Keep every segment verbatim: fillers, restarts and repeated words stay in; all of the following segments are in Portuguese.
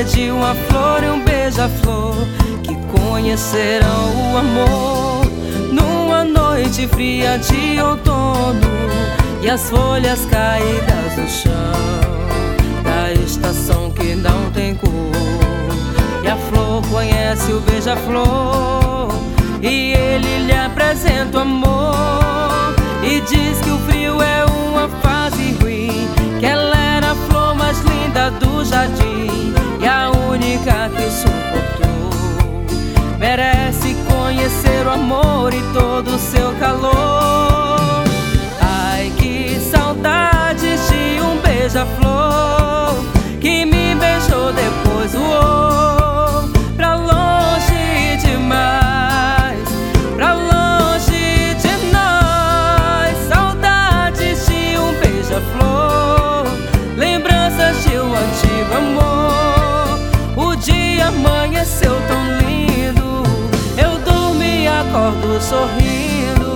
história de uma flor e um beija-flor que conhecerão o amor numa noite fria de outono, e as folhas caídas no chão da estação que não tem cor. E a flor conhece o beija-flor e ele lhe apresenta o amor, e diz que o frio é uma fase ruim, que ela era a flor mais linda do jardim e a única que suportou. Merece conhecer o amor e todo o seu calor. Ai, que saudade de um beija-flor que me beijou, depois voou pra longe demais, pra longe de nós. Saudades de um beija-flor, lembranças de um antigo amor. O dia amanheceu tão lindo, eu durmo e acordo sorrindo.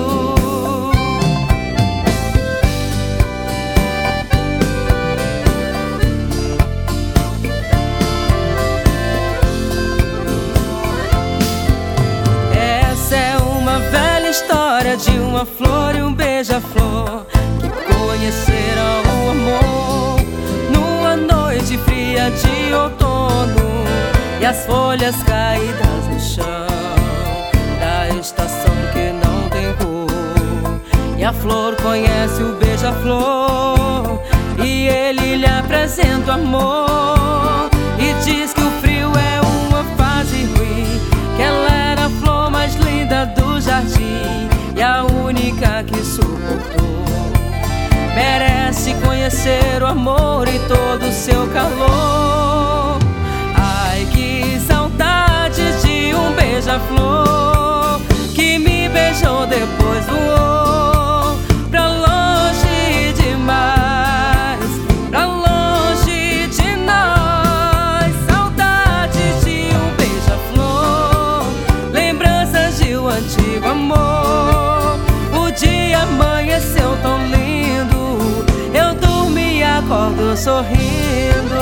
Essa é uma velha história de uma flor e um beija-flor que conheceram o amor numa noite fria de outono, e as folhas caídas no chão da estação que não tem cor. E a flor conhece o beija-flor e ele lhe apresenta o amor, e diz que o frio é uma fase ruim, que ela era a flor mais linda do jardim e a única que suportou. Merece conhecer o amor e todo o seu calor. Ai, que saudade de um beija-flor que me beijou, depois voou pra longe demais, pra longe de nós. Saudade de um beija-flor, lembranças de um antigo amor. O dia amanheceu tão lindo, eu durmo e acordo sorrindo.